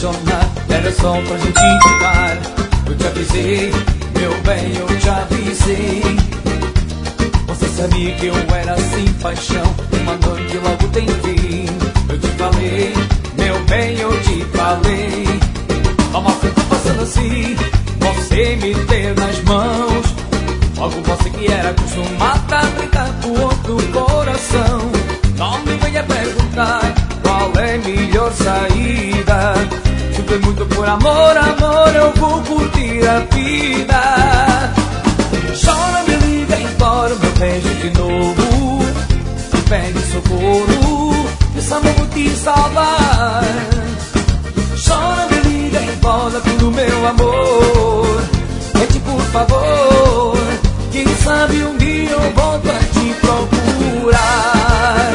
apaixonar, era só pra gente ficar. Eu te avisei, meu bem, eu te avisei. Você sabia que eu era assim, paixão, uma noite logo tem fim. Eu te falei, meu bem, eu te falei. Toma tempo passando assim, você me ter nas mãos. Logo você que era acostumada a brincar com outro coração. Não me venha perguntar qual é a melhor saída. Chutei muito por amor, amor, eu vou curtir a vida. Chora, me liga, implora meu beijo de novo. Me pede socorro, que esse amor vou te salvar. Chora, me liga, implora pelo meu amor. Pede por favor, quem sabe um dia eu volto a te procurar.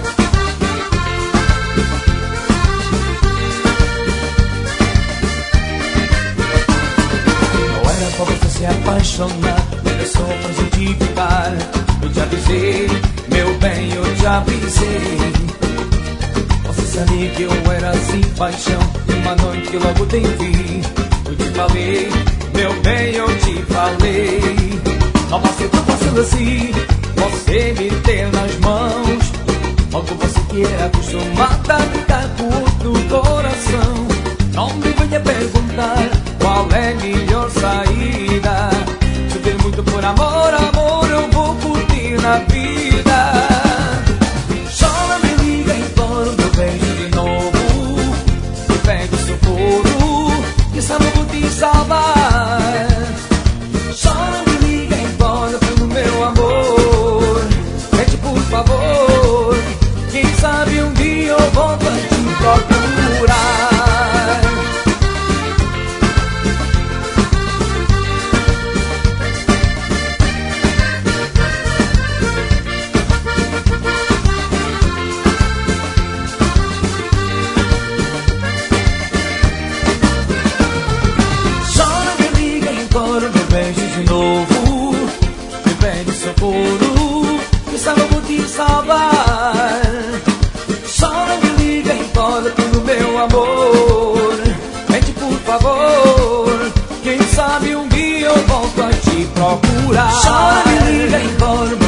Não era pra você se apaixonar, era só pra gente ficar. Eu te avisei, meu bem, eu te avisei. Você sabia que eu era assim, paixão, uma noite logo tem fim. Eu te falei, meu bem, eu te falei. Não você tá passando assim, você me ter nas mãos. Logo você que era acostumada a brincar com outro coração. Não me venha perguntar qual é a melhor saída. Chutei muito por amor, amor, eu vou curtir na vida. Chora, me liga, implora meu beijo de novo. Me pede socorro, que esse amor vou te salvar. Chora, me liga, implora pelo meu amor. Pede por favor, quem sabe um dia eu volto a te procurar. Beijo de novo, me pede socorro, que esse amor vou te salvar. Chora, me liga, implora pelo meu amor. Pede por favor, quem sabe um dia eu volto a te procurar. Chora, me liga, implora